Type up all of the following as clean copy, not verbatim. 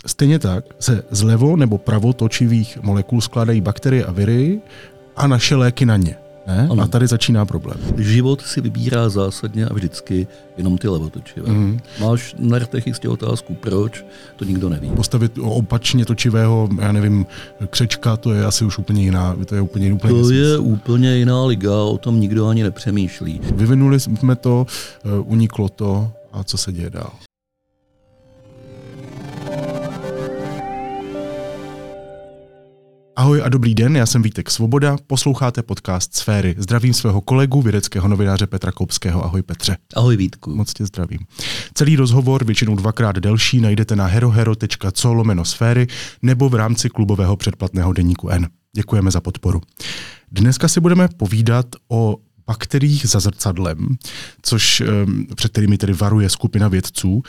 Stejně tak se z levo- nebo pravotočivých molekul skládají bakterie a viry a naše léky na ně. Ne? A tady začíná problém. Život si vybírá zásadně a vždycky jenom ty levotočivé. Máš na rtech jistě otázku, proč, to nikdo neví. Postavit opačně točivého, já nevím, křečka, to je asi už úplně jiná, to je úplně úplně jiná liga, o tom nikdo ani nepřemýšlí. Vyvinuli jsme to, uniklo to a co se děje dál? Ahoj a dobrý den, já jsem Vítek Svoboda, posloucháte podcast Sféry. Zdravím svého kolegu, vědeckého novináře Petra Koupského. Ahoj Petře. Ahoj Vítku. Moc tě zdravím. Celý rozhovor, většinou 2x delší, najdete na herohero.co/sféry nebo v rámci klubového předplatného deníku N. Děkujeme za podporu. Dneska si budeme povídat o bakteriích za zrcadlem, což před kterými tedy varuje skupina vědců.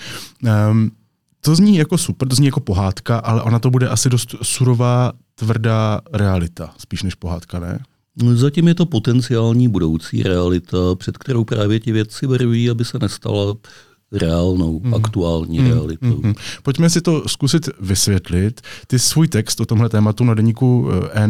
To zní jako super, to zní jako pohádka, ale ona to bude asi dost surová, tvrdá realita, spíš než pohádka, ne? Zatím je to potenciální budoucí realita, před kterou právě ti vědci varují, aby se nestala reálnou, aktuální realitou. Pojďme si to zkusit vysvětlit. Ty svůj text o tomhle tématu na deníku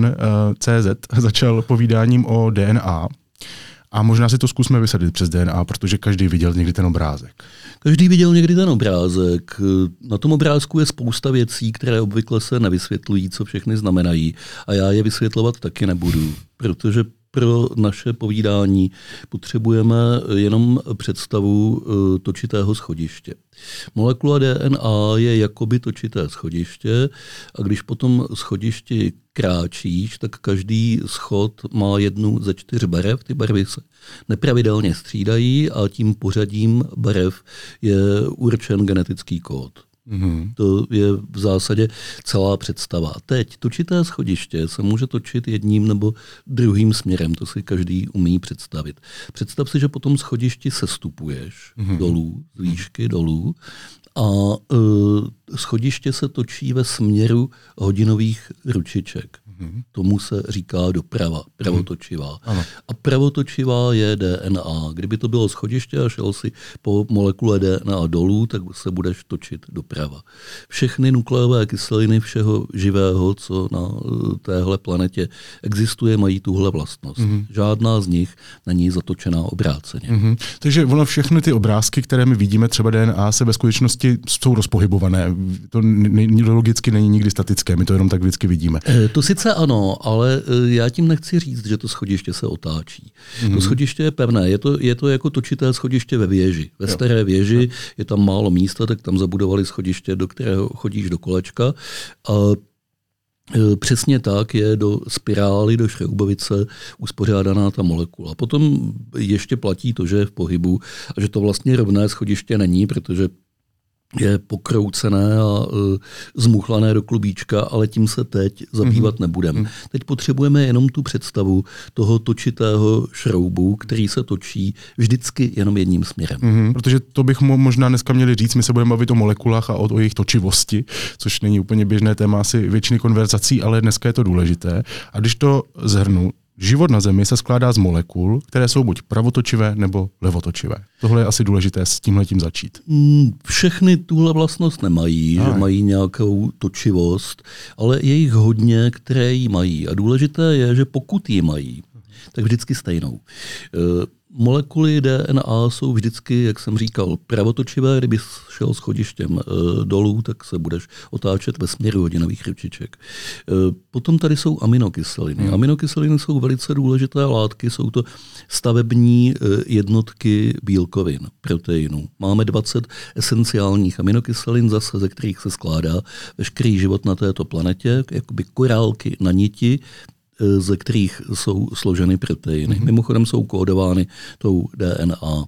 N.cz začal povídáním o DNA. A možná si to zkusme vysvětlit přes DNA, protože každý viděl někdy ten obrázek. Každý viděl někdy ten obrázek. Na tom obrázku je spousta věcí, které obvykle se nevysvětlují, co všechny znamenají. A já je vysvětlovat taky nebudu, protože pro naše povídání potřebujeme jenom představu točitého schodiště. Molekula DNA je jakoby točité schodiště a když po tom schodišti kráčíš, tak každý schod má jednu ze 4 barev. Ty barvy se nepravidelně střídají a tím pořadím barev je určen genetický kód. To je v zásadě celá představa. Teď točité schodiště se může točit jedním nebo druhým směrem, to si každý umí představit. Představ si, že po tom schodišti sestupuješ dolů, z výšky dolů a schodiště se točí ve směru hodinových ručiček. Tomu se říká doprava, pravotočivá. A pravotočivá je DNA. Kdyby to bylo schodiště a šel si po molekule DNA dolů, tak se budeš točit doprava. Všechny nukleové kyseliny všeho živého, co na téhle planetě existuje, mají tuhle vlastnost. Žádná z nich není zatočená obráceně. Takže ono všechny ty obrázky, které my vidíme, třeba DNA, se ve skutečnosti jsou rozpohybované. To logicky není nikdy statické, my to jenom tak vždycky vidíme. To sice ano, ale já tím nechci říct, že to schodiště se otáčí. To schodiště je pevné, je to jako točité schodiště ve věži. Ve staré věži je tam málo místa, tak tam zabudovali schodiště, do kterého chodíš do kolečka. A přesně tak je do spirály, do šroubovice uspořádaná ta molekula. Potom ještě platí to, že je v pohybu a že to vlastně rovné schodiště není, protože je pokroucené a zmuchlané do klubíčka, ale tím se teď zabývat nebudeme. Teď potřebujeme jenom tu představu toho točitého šroubu, který se točí vždycky jenom jedním směrem. Protože to bych možná dneska měli říct, my se budeme bavit o molekulách a o jejich točivosti, což není úplně běžné téma asi většiny konverzací, ale dneska je to důležité. A když to shrnu, život na Zemi se skládá z molekul, které jsou buď pravotočivé nebo levotočivé. Tohle je asi důležité s tímhletím začít. Všechny tuhle vlastnost nemají, že mají nějakou točivost, ale je jich hodně, které ji mají. A důležité je, že pokud ji mají, tak vždycky stejnou. Molekuly DNA jsou vždycky, jak jsem říkal, pravotočivé. Kdyby šel schodištěm dolů, tak se budeš otáčet ve směru hodinových ručiček. Potom tady jsou aminokyseliny. Aminokyseliny jsou velice důležité látky, jsou to stavební jednotky bílkovin, proteinů. Máme 20 esenciálních aminokyselin, zase ze kterých se skládá veškerý život na této planetě, jakoby korálky na niti, ze kterých jsou složeny proteiny. Mimochodem jsou kódovány tou DNA.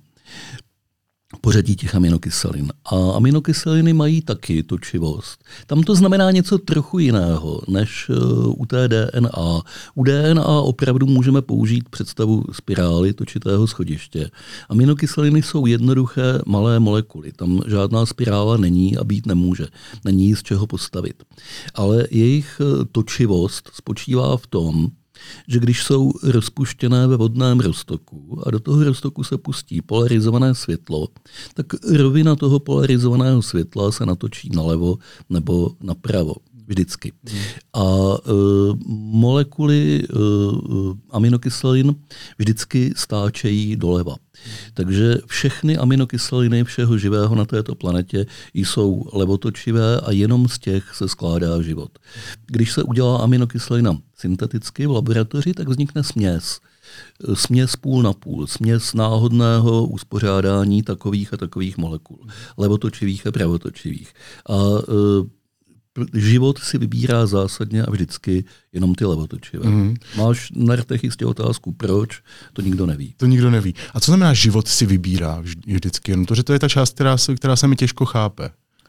Pořadí těch aminokyselin. A aminokyseliny mají taky točivost. Tam to znamená něco trochu jiného, než u té DNA. U DNA opravdu můžeme použít představu spirály točitého schodiště. Aminokyseliny jsou jednoduché malé molekuly. Tam žádná spirála není a být nemůže. Není z čeho postavit. Ale jejich točivost spočívá v tom, že když jsou rozpuštěné ve vodném roztoku a do toho roztoku se pustí polarizované světlo, tak rovina toho polarizovaného světla se natočí nalevo nebo napravo. Vždycky. A molekuly aminokyselin vždycky stáčejí doleva. Takže všechny aminokyseliny všeho živého na této planetě jsou levotočivé a jenom z těch se skládá život. Když se udělá aminokyselina synteticky v laboratoři, tak vznikne směs. Směs půl na půl, směs náhodného uspořádání takových a takových molekul. Levotočivých a pravotočivých. A život si vybírá zásadně a vždycky jenom ty levotočivé. Máš na rtech jistě otázku, proč? To nikdo neví. To nikdo neví. A co znamená život si vybírá vždycky? Jenom to, že to je ta část, která se mi těžko chápe.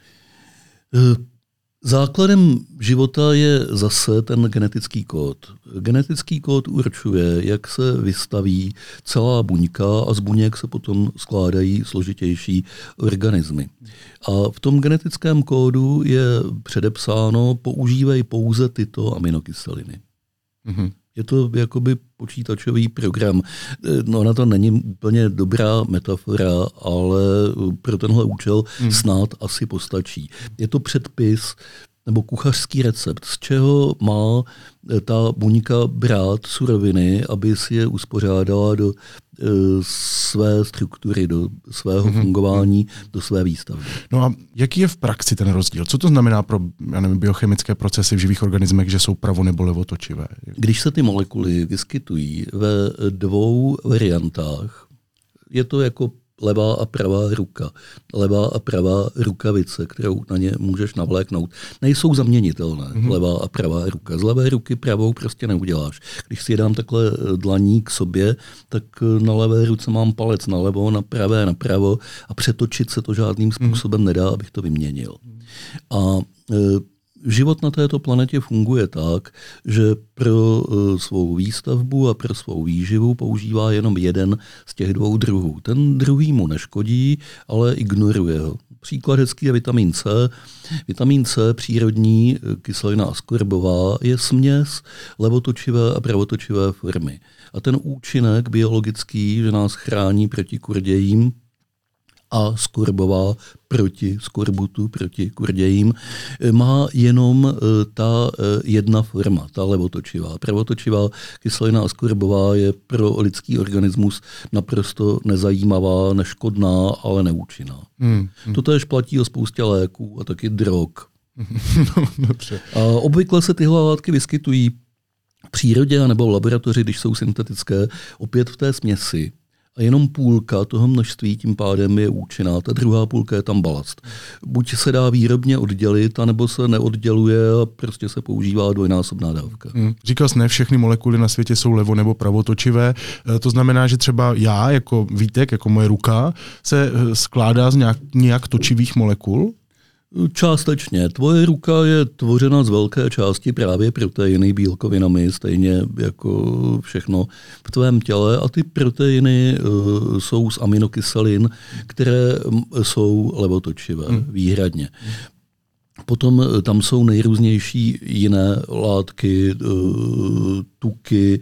Základem života je zase ten genetický kód. Genetický kód určuje, jak se vystaví celá buňka a z buněk se potom skládají složitější organismy. A v tom genetickém kódu je předepsáno, používej pouze tyto aminokyseliny. Je to jakoby počítačový program. No, ona to není úplně dobrá metafora, ale pro tenhle účel snad asi postačí. Je to předpis nebo kuchařský recept, z čeho má ta buňka brát suroviny, aby si je uspořádala do své struktury, do svého fungování, do své výstavby. No a jaký je v praxi ten rozdíl? Co to znamená pro biochemické procesy v živých organismech, že jsou pravo- nebo levotočivé? Když se ty molekuly vyskytují ve dvou variantách, je to jako levá a pravá ruka. Levá a pravá rukavice, kterou na ně můžeš navléknout. Nejsou zaměnitelné, levá a pravá ruka. Z levé ruky pravou prostě neuděláš. Když si je dám takhle dlaní k sobě, tak na levé ruce mám palec nalevo, na pravé napravo a přetočit se to žádným způsobem nedá, abych to vyměnil. A život na této planetě funguje tak, že pro svou výstavbu a pro svou výživu používá jenom jeden z těch dvou druhů. Ten druhý mu neškodí, ale ignoruje ho. Příklad hezký je vitamin C. Vitamin C, přírodní kyselina askorbová, je směs levotočivé a pravotočivé formy. A ten účinek biologický, že nás chrání proti kurdějím, a skorbová proti skorbutu, proti kurdějím, má jenom ta jedna forma, ta levotočivá. Pravotočivá kyselina askorbová je pro lidský organismus naprosto nezajímavá, neškodná, ale neúčinná. To též platí o spoustě léků a taky drog. Dobře. A obvykle se tyhle látky vyskytují v přírodě nebo v laboratoři, když jsou syntetické, opět v té směsi. A jenom půlka toho množství tím pádem je účinná, ta druhá půlka je tam balast. Buď se dá výrobně oddělit, anebo se neodděluje a prostě se používá dvojnásobná dávka. Říkal jsi, ne všechny molekuly na světě jsou levo- nebo pravotočivé. To znamená, že třeba já, jako Vítek, jako moje ruka, se skládá z nějak točivých molekul? Částečně. Tvoje ruka je tvořena z velké části právě proteiny, bílkovinami, stejně jako všechno v tvém těle. A ty proteiny jsou z aminokyselin, které jsou levotočivé výhradně. Potom tam jsou nejrůznější jiné látky, tuky,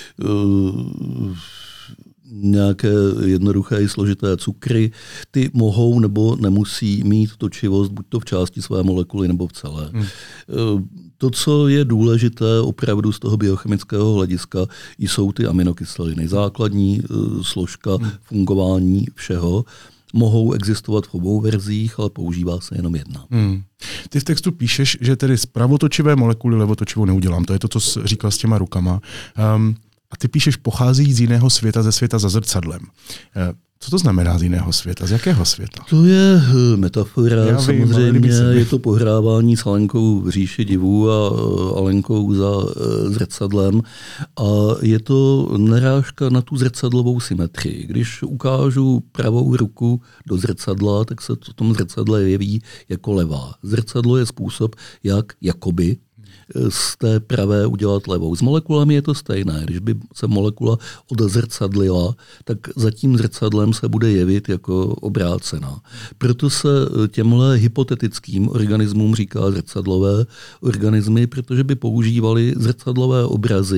nějaké jednoduché i složité cukry, ty mohou nebo nemusí mít točivost, buď to v části své molekuly nebo v celé. To, co je důležité opravdu z toho biochemického hlediska, jsou ty aminokyseliny. Základní složka fungování všeho. Mohou existovat v obou verzích, ale používá se jenom jedna. Ty v textu píšeš, že tedy z pravotočivé molekuly levotočivou neudělám. To je to, co jsi říkal s těma rukama. A ty píšeš, pochází z jiného světa, ze světa za zrcadlem. Co to znamená z jiného světa? Z jakého světa? To je metafora, samozřejmě je to pohrávání s Alenkou v říši divů a Alenkou za zrcadlem. A je to narážka na tu zrcadlovou symetrii. Když ukážu pravou ruku do zrcadla, tak se v tom zrcadle jeví jako levá. Zrcadlo je způsob, jak jakoby z té pravé udělat levou. S molekulami je to stejné. Když by se molekula odzrcadlila, tak za tím zrcadlem se bude jevit jako obrácená. Proto se těmhle hypotetickým organismům říká zrcadlové organismy, protože by používali zrcadlové obrazy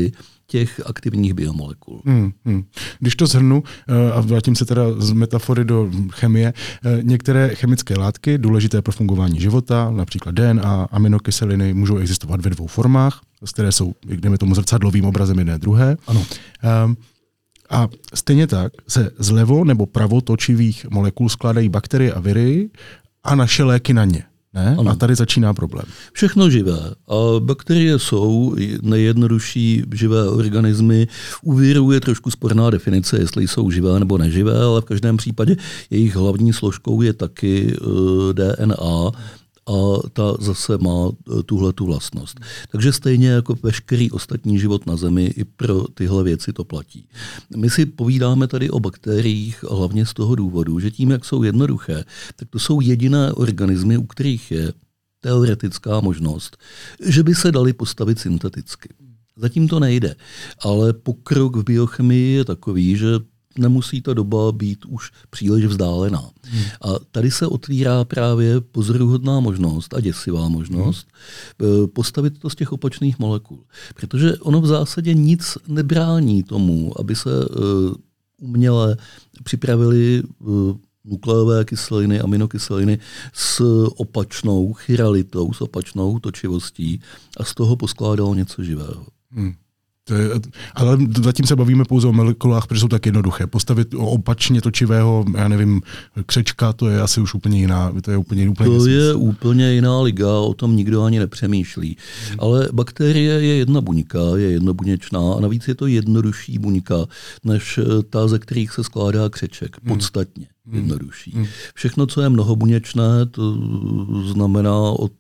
těch aktivních biomolekul. Když to shrnu a vrátím se teda z metafory do chemie, některé chemické látky důležité pro fungování života, například DNA, aminokyseliny, můžou existovat ve dvou formách, které jsou, jdeme tomu, zrcadlovým obrazem jedné druhé. Ano. A stejně tak se z levo- nebo pravotočivých molekul skládají bakterie a viry a naše léky na ně. Ne? A tady začíná problém. Všechno živé. A bakterie jsou nejjednodušší živé organismy. U virů je trošku sporná definice, jestli jsou živé nebo neživé, ale v každém případě jejich hlavní složkou je taky DNA a ta zase má tuhletu vlastnost. Takže stejně jako veškerý ostatní život na Zemi, i pro tyhle věci to platí. My si povídáme tady o bakteriích hlavně z toho důvodu, že tím, jak jsou jednoduché, tak to jsou jediné organismy, u kterých je teoretická možnost, že by se daly postavit synteticky. Zatím to nejde, ale pokrok v biochemii je takový, že nemusí ta doba být už příliš vzdálená. A tady se otvírá právě pozoruhodná možnost a děsivá možnost postavit to z těch opačných molekul. Protože ono v zásadě nic nebrání tomu, aby se uměle připravili nukleové kyseliny, aminokyseliny s opačnou chiralitou, s opačnou točivostí a z toho poskládalo něco živého. Ale zatím se bavíme pouze o molekulách, protože jsou tak jednoduché. Postavit opačně točivého, já nevím, křečka, to je asi už úplně jiná. To je úplně jiná liga, o tom nikdo ani nepřemýšlí. Ale bakterie je jedna buňka, je jednobuněčná a navíc je to jednodušší buňka, než ta, ze kterých se skládá křeček. Podstatně jednodušší. Všechno, co je mnohobuněčné, to znamená od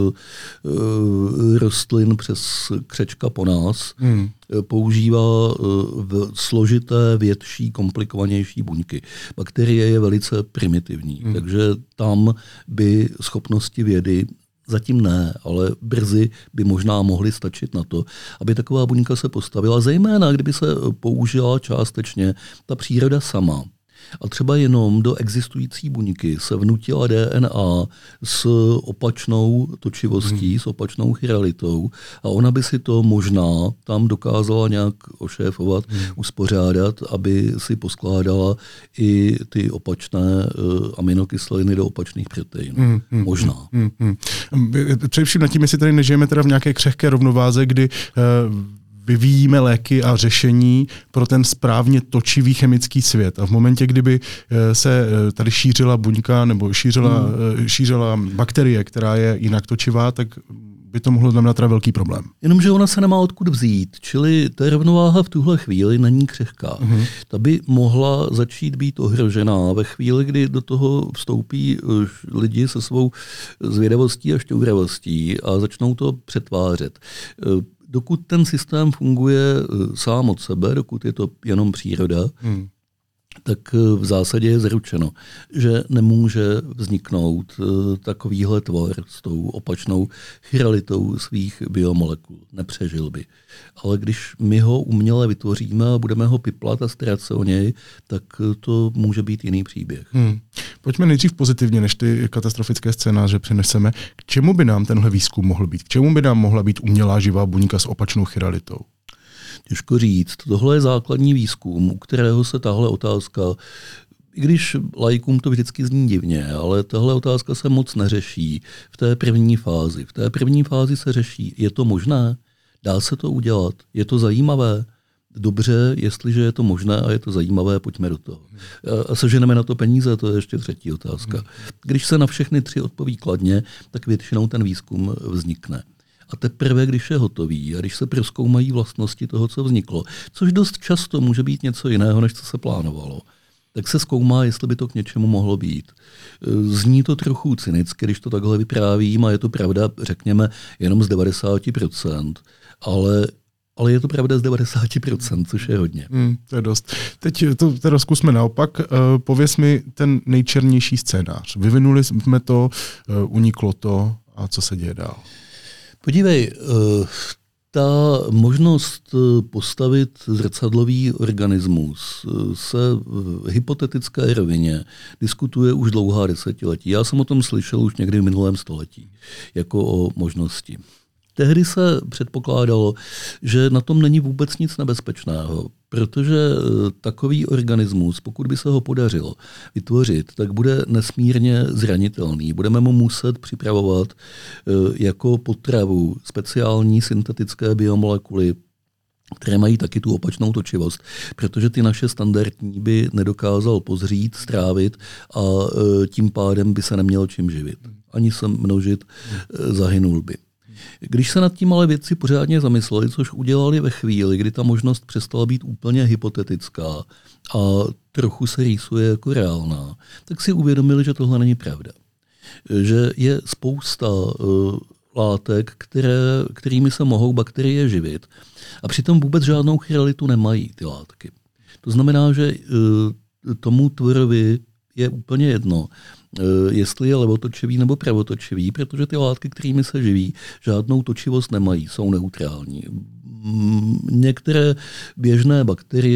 rostlin přes křečka po nás, používá složité, větší, komplikovanější buňky. Bakterie je velice primitivní, takže tam by schopnosti vědy zatím ne, ale brzy by možná mohly stačit na to, aby taková buňka se postavila, zejména kdyby se použila částečně ta příroda sama. A třeba jenom do existující buňky se vnutila DNA s opačnou točivostí, s opačnou chiralitou a ona by si to možná tam dokázala nějak ošéfovat, uspořádat, aby si poskládala i ty opačné aminokyseliny do opačných proteinů. Možná. Především nad tím, jestli tady nežijeme teda v nějaké křehké rovnováze, kdy vyvíjíme léky a řešení pro ten správně točivý chemický svět. A v momentě, kdyby se tady šířila buňka nebo šířila bakterie, která je jinak točivá, tak by to mohlo znamenat teda velký problém. Jenomže ona se nemá odkud vzít, čili ta rovnováha v tuhle chvíli není křehká. Ta by mohla začít být ohrožená ve chvíli, kdy do toho vstoupí lidi se svou zvědavostí a šťouravostí a začnou to přetvářet. Dokud ten systém funguje sám od sebe, dokud je to jenom příroda, tak v zásadě je zaručeno, že nemůže vzniknout takovýhle tvor s tou opačnou chiralitou svých biomolekul. Nepřežil by. Ale když my ho uměle vytvoříme a budeme ho piplat a starat se o něj, tak to může být jiný příběh. Pojďme nejdřív pozitivně, než ty katastrofické scénáře přineseme. K čemu by nám tenhle výzkum mohl být? K čemu by nám mohla být umělá živá buňka s opačnou chiralitou? Těžko říct. Tohle je základní výzkum, u kterého se tahle otázka, i když laikům to vždycky zní divně, ale tahle otázka se moc neřeší v té první fázi. V té první fázi se řeší, je to možné? Dá se to udělat? Je to zajímavé? Dobře, jestliže je to možné a je to zajímavé, pojďme do toho. A seženeme na to peníze, to je ještě třetí otázka. Když se na všechny tři odpoví kladně, tak většinou ten výzkum vznikne. A teprve, když je hotový a když se prozkoumají vlastnosti toho, co vzniklo, což dost často může být něco jiného, než co se plánovalo, tak se zkoumá, jestli by to k něčemu mohlo být. Zní to trochu cynicky, když to takhle vyprávím, a je to pravda, řekněme, jenom z 90%, ale je to pravda z 90%, což je hodně. To je dost. Teď to teda zkusme naopak. Pověz mi ten nejčernější scénář. Vyvinuli jsme to, uniklo to a co se děje dál? Podívej, ta možnost postavit zrcadlový organismus se v hypotetické rovině diskutuje už dlouhá desetiletí. Já jsem o tom slyšel už někdy v minulém století, jako o možnosti. Tehdy se předpokládalo, že na tom není vůbec nic nebezpečného, protože takový organismus, pokud by se ho podařilo vytvořit, tak bude nesmírně zranitelný. Budeme mu muset připravovat jako potravu speciální syntetické biomolekuly, které mají taky tu opačnou točivost, protože ty naše standardní by nedokázal pozřít, strávit a tím pádem by se neměl čím živit. Ani se množit, zahynul by. Když se nad tím ale vědci pořádně zamysleli, což udělali ve chvíli, kdy ta možnost přestala být úplně hypotetická a trochu se rýsuje jako reálná, tak si uvědomili, že tohle není pravda. Že je spousta látek, kterými se mohou bakterie živit a přitom vůbec žádnou chiralitu nemají ty látky. To znamená, že tomu tvorovi je úplně jedno, jestli je levotočivý nebo pravotočivý, protože ty látky, kterými se živí, žádnou točivost nemají, jsou neutrální. Některé běžné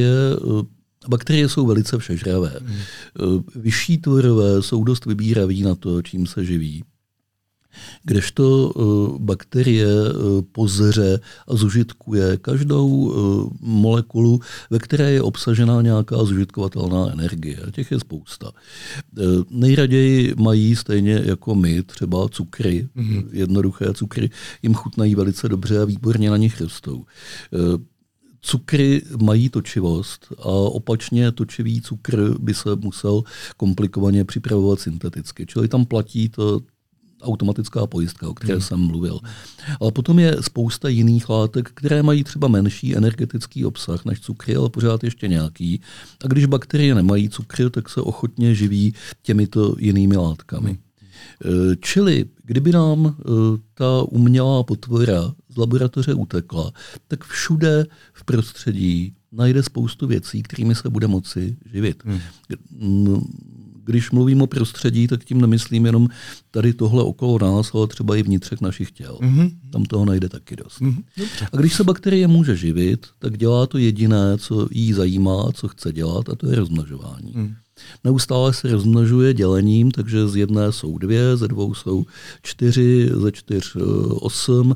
bakterie jsou velice všežravé. Vyšší tvorové jsou dost vybíraví na to, čím se živí. Kdežto bakterie pozře a zužitkuje každou molekulu, ve které je obsažena nějaká zužitkovatelná energie. Těch je spousta. Nejraději mají stejně jako my třeba cukry, jednoduché cukry, jim chutnají velice dobře a výborně na nich rostou. Cukry mají točivost a opačně točivý cukr by se musel komplikovaně připravovat synteticky. Čili tam platí to automatická pojistka, o které jsem mluvil. Ale potom je spousta jiných látek, které mají třeba menší energetický obsah než cukry, ale pořád ještě nějaký. A když bakterie nemají cukry, tak se ochotně živí těmito jinými látkami. Čili kdyby nám ta umělá potvora z laboratoře utekla, tak všude v prostředí najde spoustu věcí, kterými se bude moci živit. Když mluvím o prostředí, tak tím nemyslím jenom tady tohle okolo nás, ale třeba i vnitřek našich těl. Tam toho najde taky dost. A když se bakterie může živit, tak dělá to jediné, co jí zajímá, co chce dělat, a to je rozmnožování. Neustále se rozmnožuje dělením, takže z jedné jsou 2, ze 2 jsou 4, ze 4 8,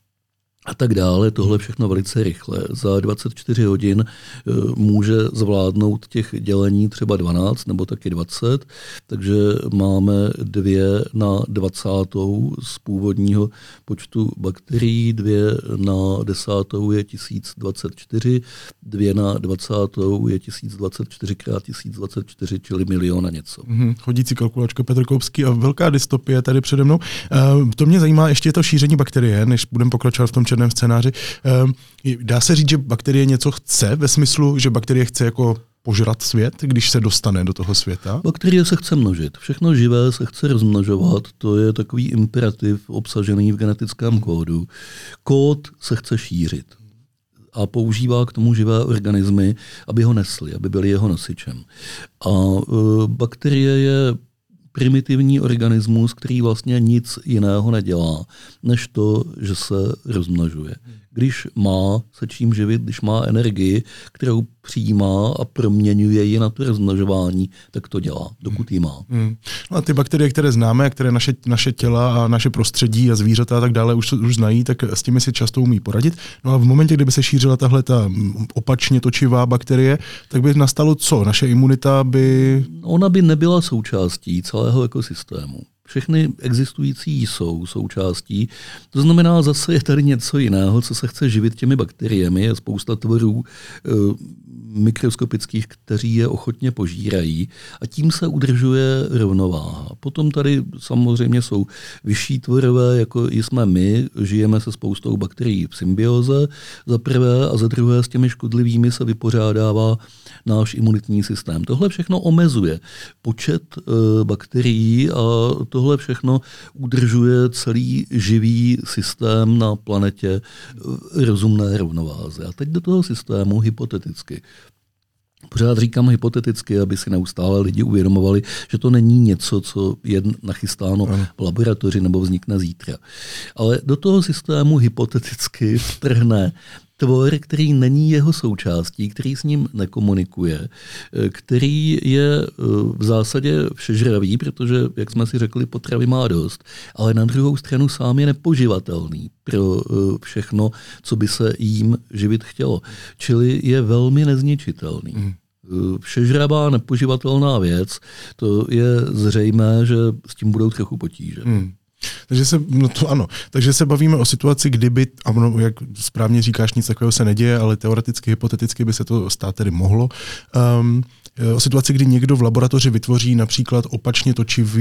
a tak dále, tohle všechno velice rychle. Za 24 hodin může zvládnout těch dělení třeba 12 nebo taky 20, takže máme 2 na 20 z původního počtu bakterií, 2 na 10 je 1024, 2 na 20 je 1024 krát 1024, čili milion a něco. Chodící kalkulačka Petr Koupský a velká dystopie tady přede mnou. To mě zajímá ještě to šíření bakterie, než budeme pokračovat v tom černém scénáři. Dá se říct, že bakterie něco chce, ve smyslu, že bakterie chce jako požrat svět, když se dostane do toho světa? Bakterie se chce množit. Všechno živé se chce rozmnožovat. To je takový imperativ obsažený v genetickém kódu. Kód se chce šířit a používá k tomu živé organismy, aby ho nesli, aby byli jeho nosičem. A bakterie je primitivní organismus, který vlastně nic jiného nedělá, než to, že se rozmnožuje. Když má se čím živit, když má energii, kterou přijímá a proměňuje ji na to rozmnožování, tak to dělá, dokud ji má. No a ty bakterie, které známe, které naše těla a naše prostředí a zvířata a tak dále už znají, tak s těmi si často umí poradit. No a v momentě, kdyby se šířila tahle ta opačně točivá bakterie, tak by nastalo co? Naše imunita by... Ona by nebyla součástí celého ekosystému. Všechny existující jsou součástí. To znamená, zase je tady něco jiného, co se chce živit těmi bakteriemi. Je spousta tvorů mikroskopických, kteří je ochotně požírají a tím se udržuje rovnováha. Potom tady samozřejmě jsou vyšší tvorové, jako jsme my, žijeme se spoustou bakterií v symbioze za prvé a za druhé s těmi škodlivými se vypořádává náš imunitní systém. Tohle všechno omezuje počet bakterií a tohle všechno udržuje celý živý systém na planetě rozumné rovnováze. A teď do toho systému hypoteticky. Pořád říkám hypoteticky, aby si neustále lidi uvědomovali, že to není něco, co je nachystáno v laboratoři nebo vznikne zítra. Ale do toho systému hypoteticky vtrhne tvor, který není jeho součástí, který s ním nekomunikuje, který je v zásadě všežravý, protože, jak jsme si řekli, potravy má dost, ale na druhou stranu sám je nepoživatelný pro všechno, co by se jím živit chtělo. Čili je velmi nezničitelný. Všežravá, nepoživatelná věc, to je zřejmé, že s tím budou trochu potíže. Takže se bavíme o situaci, kdyby, jak správně říkáš, nic takového se neděje, ale teoreticky, hypoteticky by se to stát tedy mohlo. O situaci, kdy někdo v laboratoři vytvoří například opačně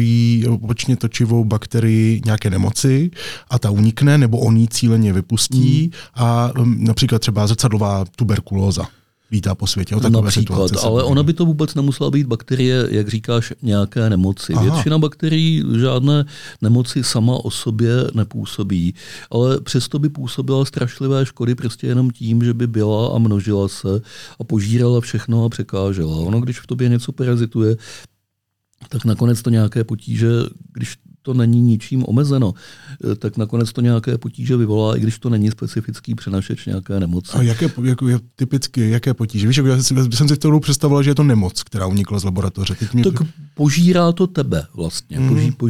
točivou bakterii nějaké nemoci a ta unikne, nebo on ji cíleně vypustí a například třeba zrcadlová tuberkulóza vítá po světě. Například, ale ona by to vůbec nemusela být bakterie, jak říkáš, nějaké nemoci. Aha. Většina bakterií žádné nemoci sama o sobě nepůsobí, ale přesto by působila strašlivé škody prostě jenom tím, že by byla a množila se a požírala všechno a překážela. Ono, když v tobě něco parazituje, tak nakonec to nějaké potíže, když to není ničím omezeno, tak nakonec to nějaké potíže vyvolá, i když to není specifický přenašeč nějaké nemoci. A jaké potíže? Víš, já jsem si to představoval, že je to nemoc, která unikla z laboratoře. Tak požírá to tebe vlastně.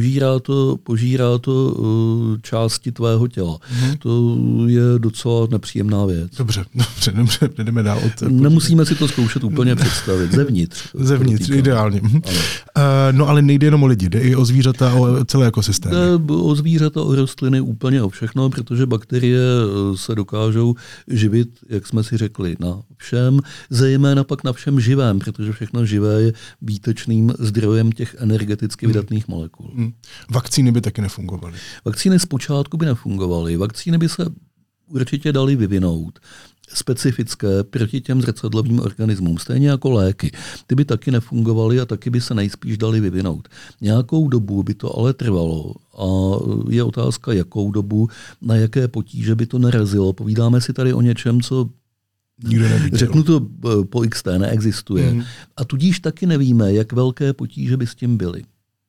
Požírá to části tvého těla. To je docela nepříjemná věc. Dobře, jdeme dál. Nemusíme si to zkoušet úplně představit. Zevnitř, ideálně. No ale nejde jenom o lidi, jde i o zvířata, o celé ekosystémy. O zvířata, o rostliny, úplně o všechno, protože bakterie se dokážou živit, jak jsme si řekli, na všem, zejména pak na všem živém, protože všechno živé je výtečným zdrojem těch energeticky vydatných molekul. Vakcíny by taky nefungovaly. Vakcíny zpočátku by nefungovaly. Vakcíny by se určitě daly vyvinout specifické proti těm zrcadlovým organismům, stejně jako léky. Ty by taky nefungovaly a taky by se nejspíš daly vyvinout. Nějakou dobu by to ale trvalo a je otázka, jakou dobu, na jaké potíže by to narazilo. Povídáme si tady o něčem, co řeknu to po XT, neexistuje. A tudíž taky nevíme, jak velké potíže by s tím byly.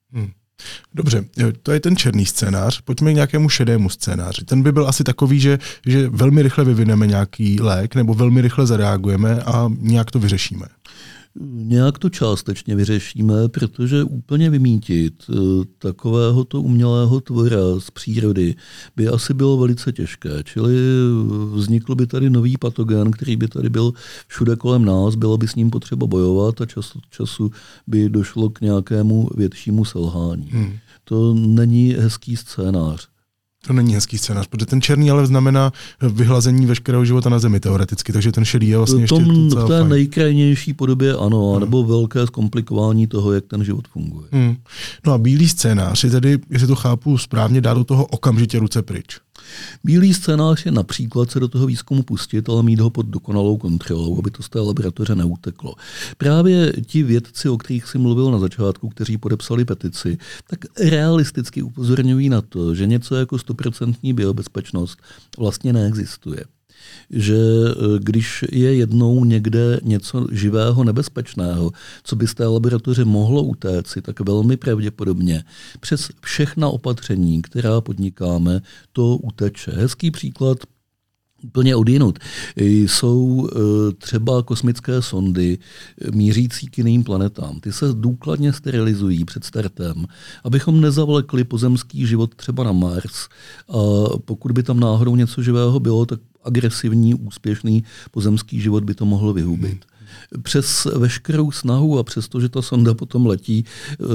Dobře, to je ten černý scénář. Pojďme k nějakému šedému scénáři. Ten by byl asi takový, že velmi rychle vyvineme nějaký lék nebo velmi rychle zareagujeme a nějak to vyřešíme. Nějak to částečně vyřešíme, protože úplně vymítit takovéhoto umělého tvora z přírody by asi bylo velice těžké. Čili vznikl by tady nový patogen, který by tady byl všude kolem nás, bylo by s ním potřeba bojovat a čas od času by došlo k nějakému většímu selhání. To není hezký scénář. To není hezký scénář, protože ten černý ale znamená vyhlazení veškerého života na Zemi teoreticky, takže ten šedý je vlastně ještě v té nejkrajnější podobě ano, nebo velké zkomplikování toho, jak ten život funguje. No a bílý scénář je tedy, jestli to chápu správně, dá do toho okamžitě ruce pryč. Bílý scénář je například se do toho výzkumu pustit, ale mít ho pod dokonalou kontrolou, aby to z té laboratoře neuteklo. Právě ti vědci, o kterých jsi mluvil na začátku, kteří podepsali petici, tak realisticky upozorňují na to, že něco jako 100% biobezpečnost vlastně neexistuje. Že když je jednou někde něco živého nebezpečného, co by z té laboratoře mohlo utéci, tak velmi pravděpodobně přes všechna opatření, která podnikáme, to uteče. Hezký příklad úplně odjinud. Jsou třeba kosmické sondy mířící k jiným planetám. Ty se důkladně sterilizují před startem, abychom nezavlekli pozemský život třeba na Mars. A pokud by tam náhodou něco živého bylo, tak agresivní, úspěšný pozemský život by to mohl vyhubit. Přes veškerou snahu a přesto, že ta sonda potom letí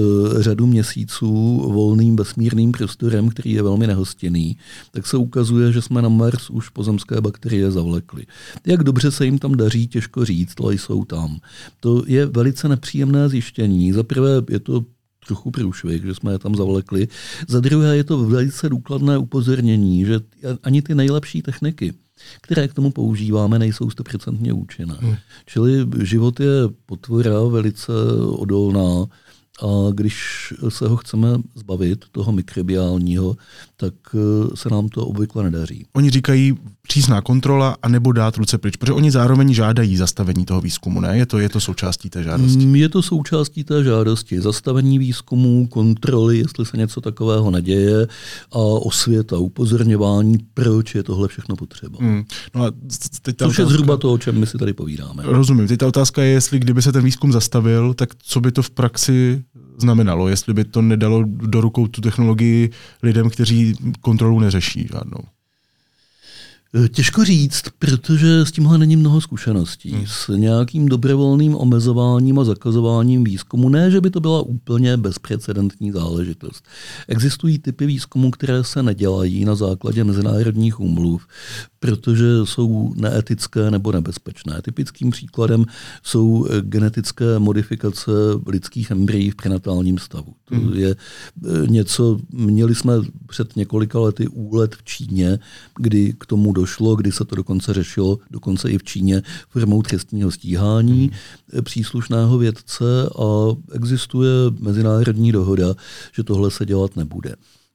řadu měsíců volným vesmírným prostorem, který je velmi nehostinný, tak se ukazuje, že jsme na Mars už pozemské bakterie zavlekli. Jak dobře se jim tam daří, těžko říct, ale jsou tam. To je velice nepříjemné zjištění. Za prvé je to trochu průšvih, že jsme je tam zavlekli. Za druhé je to velice důkladné upozornění, že ani ty nejlepší techniky, které k tomu používáme, nejsou 100% účinné. Čili život je potvora velice odolná A když se ho chceme zbavit, toho mikrobiálního, tak se nám to obvykle nedaří. Oni říkají přísná kontrola a nebo dát ruce pryč, protože oni zároveň žádají zastavení toho výzkumu, ne? Je to součástí té žádosti? Je to součástí té žádosti. Zastavení výzkumu, kontroly, jestli se něco takového neděje a osvěta, upozorňování, proč je tohle všechno potřeba. No a teď což je zhruba to, o čem my si tady povídáme. Rozumím. Teď ta otázka je, jestli kdyby se ten výzkum zastavil, tak co by to v praxi znamenalo, jestli by to nedalo do rukou tu technologii lidem, kteří kontrolu neřeší žádnou. Těžko říct, protože s tímhle není mnoho zkušeností. S nějakým dobrovolným omezováním a zakazováním výzkumu, ne, že by to byla úplně bezprecedentní záležitost. Existují typy výzkumu, které se nedělají na základě mezinárodních úmluv, protože jsou neetické nebo nebezpečné. Typickým příkladem jsou genetické modifikace lidských embryí v prenatálním stavu. To je něco, měli jsme před několika lety úlet v Číně, kdy k tomu došlo, kdy se to dokonce řešilo, dokonce i v Číně, formou trestního stíhání příslušného vědce a existuje mezinárodní dohoda, že tohle se dělat nebude.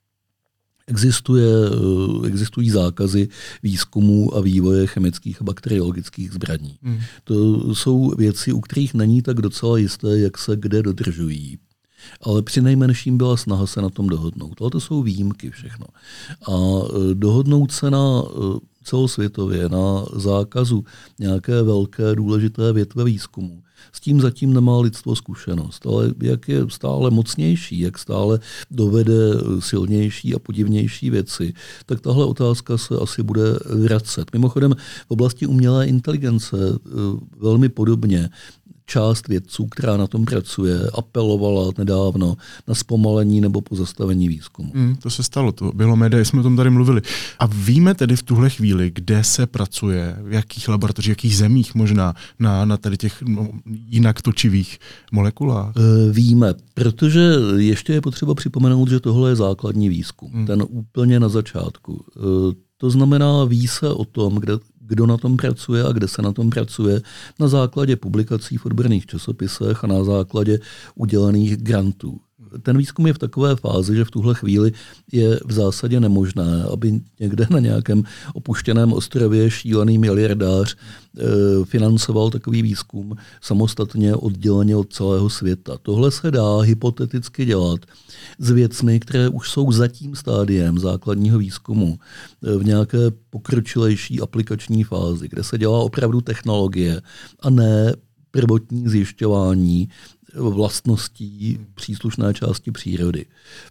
Existují zákazy výzkumu a vývoje chemických a bakteriologických zbraní. To jsou věci, u kterých není tak docela jisté, jak se kde dodržují. Ale přinejmenším byla snaha se na tom dohodnout. Ale to jsou výjimky všechno. A dohodnout se na celosvětově na zákazu nějaké velké důležité větve výzkumu. S tím zatím nemá lidstvo zkušenost, ale jak je stále mocnější, jak stále dovede silnější a podivnější věci, tak tahle otázka se asi bude vracet. Mimochodem v oblasti umělé inteligence velmi podobně část vědců, která na tom pracuje, apelovala nedávno na zpomalení nebo pozastavení výzkumu. To se stalo, to bylo média, jsme o tom tady mluvili. A víme tedy v tuhle chvíli, kde se pracuje, v jakých laboratořích, v jakých zemích možná na tady těch jinak točivých molekulách? Víme, protože ještě je potřeba připomenout, že tohle je základní výzkum, ten úplně na začátku. To znamená, ví se o tom, kdo na tom pracuje a kde se na tom pracuje na základě publikací v odborných časopisech a na základě udělených grantů. Ten výzkum je v takové fázi, že v tuhle chvíli je v zásadě nemožné, aby někde na nějakém opuštěném ostrově šílený miliardář financoval takový výzkum samostatně odděleně od celého světa. Tohle se dá hypoteticky dělat s věcmi, které už jsou za tím stádiem základního výzkumu v nějaké pokročilejší aplikační fázi, kde se dělá opravdu technologie a ne prvotní zjišťování vlastností příslušné části přírody.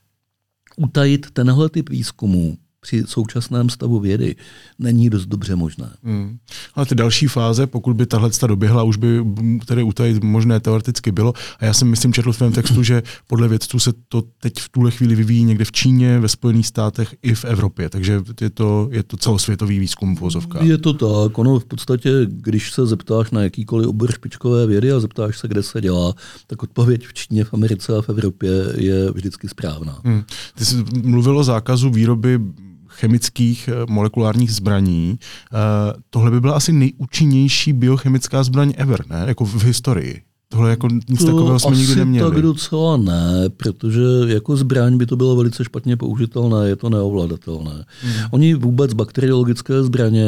Utajit tenhle typ výzkumu při současném stavu vědy není dost dobře možné. Ale ty další fáze, pokud by tahle doběhla, už by tedy utajit možné teoreticky bylo. A já jsem myslím četl v tvém textu, že podle vědců se to teď v tuhle chvíli vyvíjí někde v Číně, ve Spojených státech i v Evropě. Takže je to celosvětový výzkum v uvozovkách. Je to tak. Ono v podstatě, když se zeptáš na jakýkoliv obor špičkové vědy a zeptáš se, kde se dělá, tak odpověď v Číně, v Americe a v Evropě je vždycky správná. Ty jsi mluvil o zákazu výroby chemických molekulárních zbraní. Tohle by byla asi nejúčinnější biochemická zbraň ever, ne? Jako v historii. Tohle jako nic takového jsme nikdy neměli. Tak docela ne, protože jako zbraň by to bylo velice špatně použitelné, je to neovladatelné. Oni vůbec bakteriologické zbraně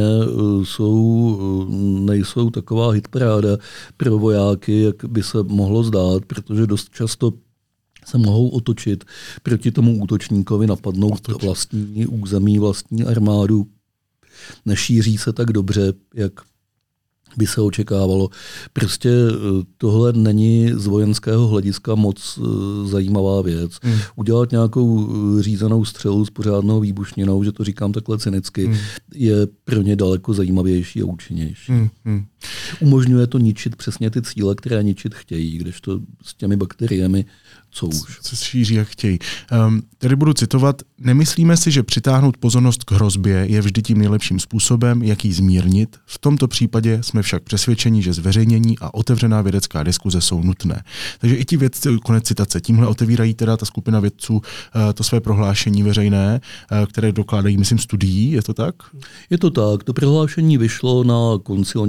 nejsou taková hitparáda pro vojáky, jak by se mohlo zdát, protože dost často se mohou otočit proti tomu útočníkovi, napadnout vlastní území, vlastní armádu. Nešíří se tak dobře, jak by se očekávalo. Prostě tohle není z vojenského hlediska moc zajímavá věc. Udělat nějakou řízenou střelu s pořádnou výbušninou, že to říkám takhle cynicky, je pro ně daleko zajímavější a účinnější. Umožňuje to ničit přesně ty cíle, které ničit chtějí, kdežto s těmi bakteriemi co už. Se šíří, jak chtějí. Tady budu citovat. Nemyslíme si, že přitáhnout pozornost k hrozbě je vždy tím nejlepším způsobem, jak ji zmírnit. V tomto případě jsme však přesvědčeni, že zveřejnění a otevřená vědecká diskuze jsou nutné. Takže i ti vědci, konec citace, tímhle otevírají teda ta skupina vědců to své prohlášení veřejné, které dokládají, myslím, studií. Je to tak? Je to tak. To prohlášení vyšlo na konci loňského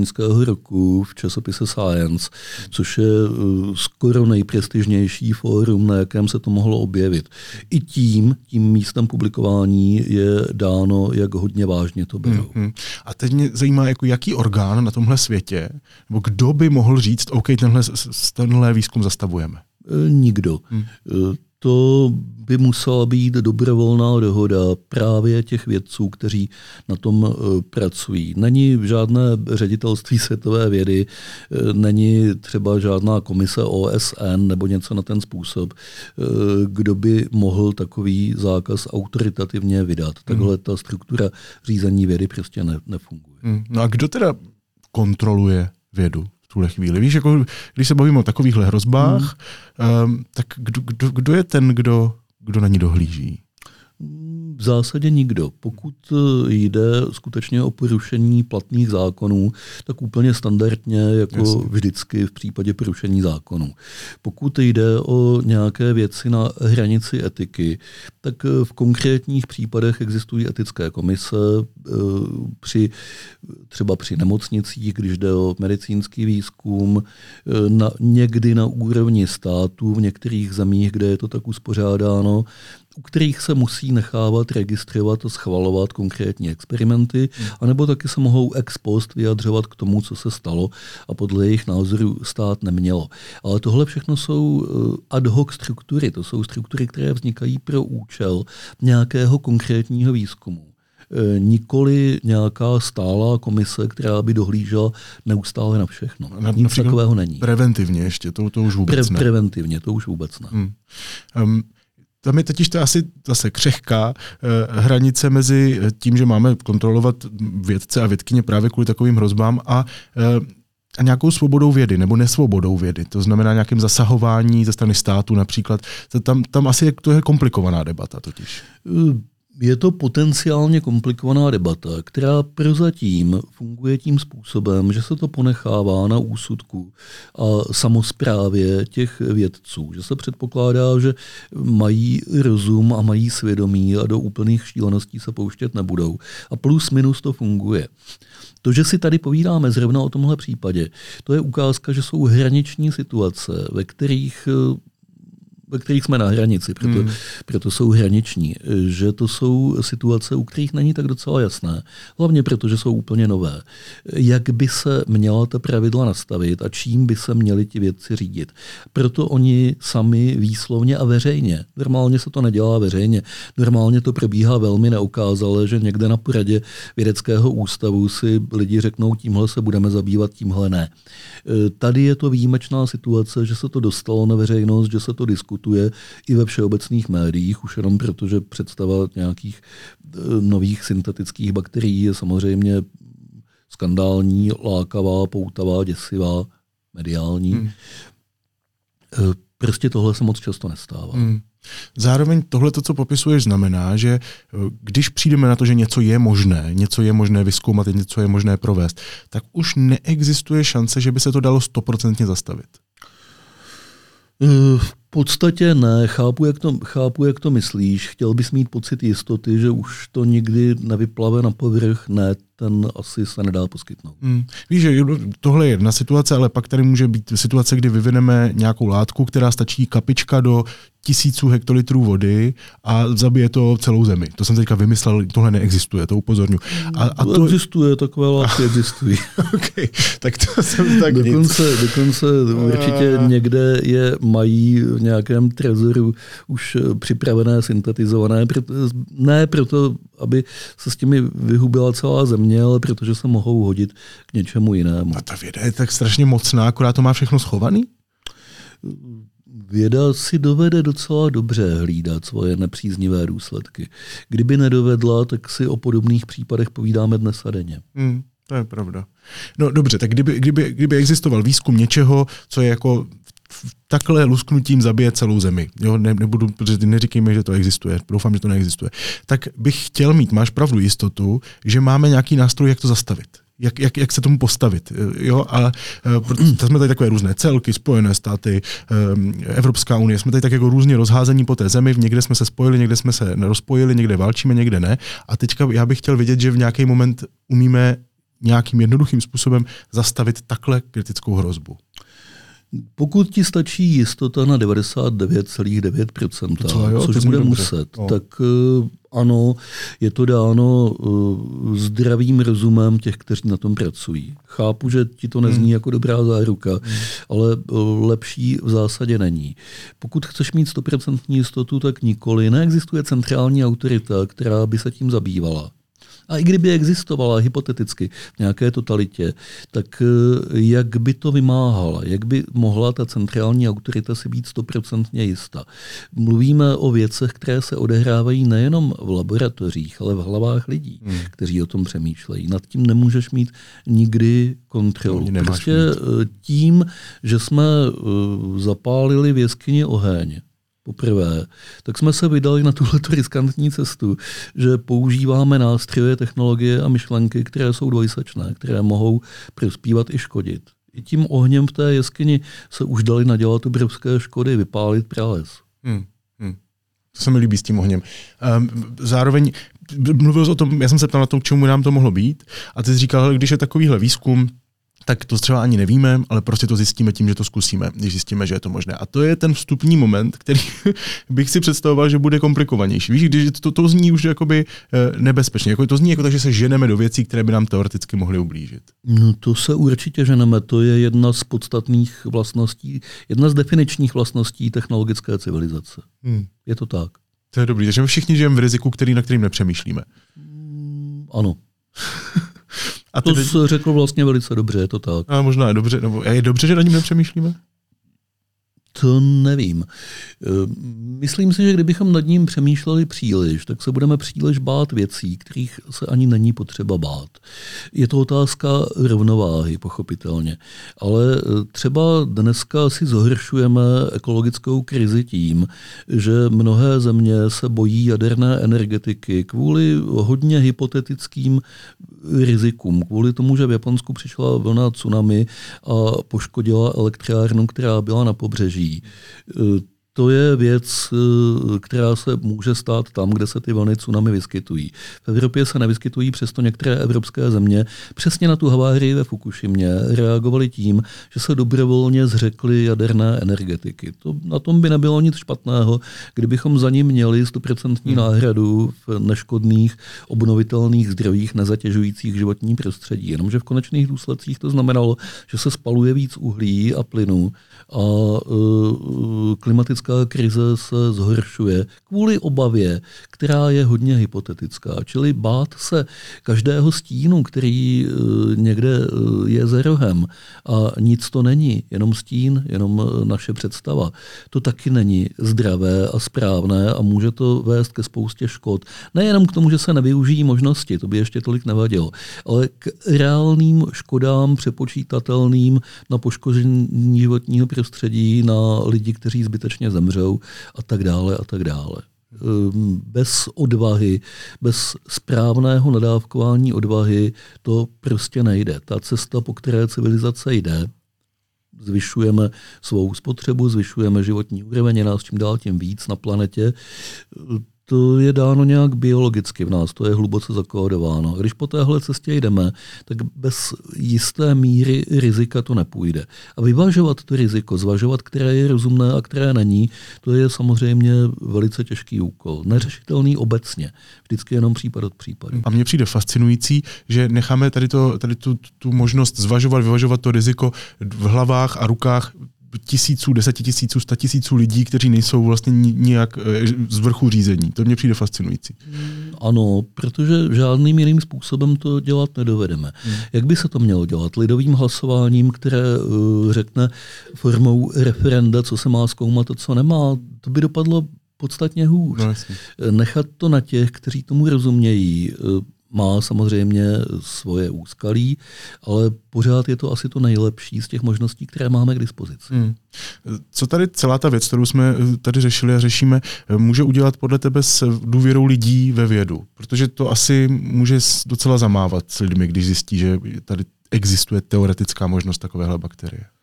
minulého roku v časopise Science, což je skoro nejprestižnější fórum, na jakém se to mohlo objevit. I tím místem publikování je dáno, jak hodně vážně to berou. A teď mě zajímá, jako jaký orgán na tomhle světě, nebo kdo by mohl říct, OK, tenhle výzkum zastavujeme? Nikdo. To by musela být dobrovolná dohoda právě těch vědců, kteří na tom pracují. Není žádné ředitelství světové vědy, není třeba žádná komise OSN nebo něco na ten způsob, kdo by mohl takový zákaz autoritativně vydat. Takhle ta struktura řízení vědy prostě nefunguje. No a kdo teda kontroluje vědu v tuhle chvíli? Víš, jako, když se bavíme o takovýchhle hrozbách, tak kdo je ten, kdo na ní dohlíží? V zásadě nikdo. Pokud jde skutečně o porušení platných zákonů, tak úplně standardně, jako vždycky v případě porušení zákonů. Pokud jde o nějaké věci na hranici etiky, tak v konkrétních případech existují etické komise, třeba při nemocnicích, když jde o medicínský výzkum, někdy na úrovni států, v některých zemích, kde je to tak uspořádáno, u kterých se musí nechávat registrovat a schvalovat konkrétní experimenty, anebo taky se mohou ex post vyjadřovat k tomu, co se stalo a podle jejich názoru stát nemělo. Ale tohle všechno jsou ad hoc struktury, to jsou struktury, které vznikají pro účel nějakého konkrétního výzkumu. Nikoli nějaká stálá komise, která by dohlížela neustále na všechno. Nic takového není. Preventivně ještě, to už vůbec ne. Preventivně, to už vůbec ne. Tam je totiž to asi zase křehká hranice mezi tím, že máme kontrolovat vědce a vědkyně právě kvůli takovým hrozbám a nějakou svobodou vědy nebo nesvobodou vědy. To znamená nějakým zasahování ze strany státu například. Tam asi to je komplikovaná debata totiž. Je to potenciálně komplikovaná debata, která prozatím funguje tím způsobem, že se to ponechává na úsudku a samosprávě těch vědců. Že se předpokládá, že mají rozum a mají svědomí a do úplných šíleností se pouštět nebudou. A plus minus to funguje. To, že si tady povídáme zrovna o tomhle případě, to je ukázka, že jsou hraniční situace, ve kterých jsme na hranici, proto jsou hraniční, že to jsou situace, u kterých není tak docela jasné, hlavně proto, že jsou úplně nové. Jak by se měla ta pravidla nastavit a čím by se měli ti vědci řídit. Proto oni sami výslovně a veřejně, normálně se to nedělá veřejně, normálně to probíhá velmi neukázale, že někde na poradě vědeckého ústavu si lidi řeknou, tímhle se budeme zabývat, tímhle ne. Tady je to výjimečná situace, že se to dostalo na veřejnost, že se to diskutuje i ve všeobecných médiích, už jenom proto, že představa nějakých nových syntetických bakterií je samozřejmě skandální, lákavá, poutavá, děsivá, mediální. Prostě tohle se moc často nestává. Zároveň tohle, co popisuješ, znamená, že když přijdeme na to, že něco je možné vyzkoumat, něco je možné provést, tak už neexistuje šance, že by se to dalo 100% zastavit. V podstatě ne, chápu, jak to myslíš. Chtěl bys mít pocit jistoty, že už to nikdy nevyplave na povrch, ne, ten asi se nedá poskytnout. Víš, že tohle je jedna situace, ale pak tady může být situace, kdy vyvineme nějakou látku, která stačí kapička do 1000 hektolitrů vody a zabije to celou zemi. To jsem teďka vymyslel, tohle neexistuje, to upozorňuji. A to existuje, takové látky existují. Okay, tak to jsem tak dokonce určitě někde je mají v nějakém trezoru už připravené, syntetizované, ne proto, aby se s těmi vyhubila celá země, ale protože se mohou hodit k něčemu jinému. A ta věda je tak strašně mocná, akorát to má všechno schovaný? Věda si dovede docela dobře hlídat svoje nepříznivé důsledky. Kdyby nedovedla, tak si o podobných případech povídáme dnes a denně. To je pravda. No dobře, tak kdyby existoval výzkum něčeho, co je jako takhle lusknutím zabije celou zemi. Jo, nebudu, protože neříkejme, že to existuje. Doufám, že to neexistuje. Tak bych chtěl mít, máš pravdu, jistotu, že máme nějaký nástroj, jak to zastavit. Jak se tomu postavit. Jo? A jsme tady takové různé celky, Spojené státy, Evropská unie, jsme tady tak jako různě rozházení po té zemi, někde jsme se spojili, někde jsme se nerozpojili, někde válčíme, někde ne. A teďka já bych chtěl vědět, že v nějaký moment umíme nějakým jednoduchým způsobem zastavit takhle kritickou hrozbu? Pokud ti stačí jistota na 99,9%, což bude muset, tak ano, je to dáno zdravým rozumem těch, kteří na tom pracují. Chápu, že ti to nezní jako dobrá záruka, ale lepší v zásadě není. Pokud chceš mít 100% jistotu, tak nikoli. Neexistuje centrální autorita, která by se tím zabývala. A i kdyby existovala hypoteticky v nějaké totalitě, tak jak by to vymáhala? Jak by mohla ta centrální autorita si být 100% jistá? Mluvíme o věcech, které se odehrávají nejenom v laboratořích, ale v hlavách lidí, kteří o tom přemýšlejí. Nad tím nemůžeš mít nikdy kontrolu. Prostě tím, že jsme zapálili v jeskyni oheň, poprvé, tak jsme se vydali na tuhleto riskantní cestu, že používáme nástroje, technologie a myšlenky, které jsou dvojsečné, které mohou prospívat i škodit. I tím ohněm v té jeskyni se už dali nadělat obrovské škody, vypálit prales. To se mi líbí s tím ohněm. Zároveň mluvil jsi o tom, já jsem se ptal na to, k čemu nám to mohlo být, a ty jsi říkal, když je takovýhle výzkum, tak to třeba ani nevíme, ale prostě to zjistíme tím, že to zkusíme, když zjistíme, že je to možné. A to je ten vstupní moment, který bych si představoval, že bude komplikovanější. Víš, když to zní už jakoby nebezpečně. Jako to zní jako tak, že se ženeme do věcí, které by nám teoreticky mohly ublížit. No to se určitě ženeme. To je jedna z podstatných vlastností, jedna z definičních vlastností technologické civilizace. Je to tak. To je dobrý. Takže všichni žijeme v riziku, na kterým nepřemýšlíme. Ano. A to jsi řekl vlastně velice dobře, je to tak. A možná je dobře, nebo je dobře, že na ním nepřemýšlíme? To nevím. Myslím si, že kdybychom nad ním přemýšleli příliš, tak se budeme příliš bát věcí, kterých se ani není potřeba bát. Je to otázka rovnováhy, pochopitelně. Ale třeba dneska si zhoršujeme ekologickou krizi tím, že mnohé země se bojí jaderné energetiky kvůli hodně hypotetickým rizikům. Kvůli tomu, že v Japonsku přišla vlna tsunami a poškodila elektrárnu, která byla na pobřeží. To je věc, která se může stát tam, kde se ty vlny tsunami vyskytují. V Evropě se nevyskytují, přesto některé evropské země přesně na tu havárii ve Fukušimě reagovaly tím, že se dobrovolně zřekly jaderné energetiky. Na tom by nebylo nic špatného, kdybychom za ním měli 100% náhradu v neškodných obnovitelných zdrojích nezatěžujících životní prostředí. Jenomže v konečných důsledcích to znamenalo, že se spaluje víc uhlí a plynu a klimatická krize se zhoršuje kvůli obavě, která je hodně hypotetická. Čili bát se každého stínu, který někde je za rohem a nic to není, jenom stín, jenom naše představa. To taky není zdravé a správné a může to vést ke spoustě škod. Nejenom k tomu, že se nevyužijí možnosti, to by ještě tolik nevadilo, ale k reálným škodám přepočítatelným na poškození životního prostředí, na lidi, kteří zbytečně zemřou a tak dále a tak dále. Bez odvahy, bez správného nadávkování odvahy to prostě nejde. Ta cesta, po které civilizace jde, zvyšujeme svou spotřebu, zvyšujeme životní úroveň, je nás čím dál tím víc na planetě. To je dáno nějak biologicky v nás, to je hluboce zakódováno. A když po téhle cestě jdeme, tak bez jisté míry rizika to nepůjde. A vyvažovat to riziko, zvažovat, které je rozumné a které není, to je samozřejmě velice těžký úkol. Neřešitelný obecně, vždycky jenom případ od případu. A mně přijde fascinující, že necháme tady tu možnost zvažovat, vyvažovat to riziko v hlavách a rukách tisíců, 10 000, 100 000 lidí, kteří nejsou vlastně nijak z vrchu řízení. To mně přijde fascinující. Ano, protože žádným jiným způsobem to dělat nedovedeme. Jak by se to mělo dělat? Lidovým hlasováním, které řekne formou referenda, co se má zkoumat a co nemá, to by dopadlo podstatně hůř. No, nechat to na těch, kteří tomu rozumějí, má samozřejmě svoje úskalí, ale pořád je to asi to nejlepší z těch možností, které máme k dispozici. Co tady celá ta věc, kterou jsme tady řešili a řešíme, může udělat podle tebe s důvěrou lidí ve vědu? Protože to asi může docela zamávat s lidmi, když zjistí, že tady existuje teoretická možnost takovéhle bakterie.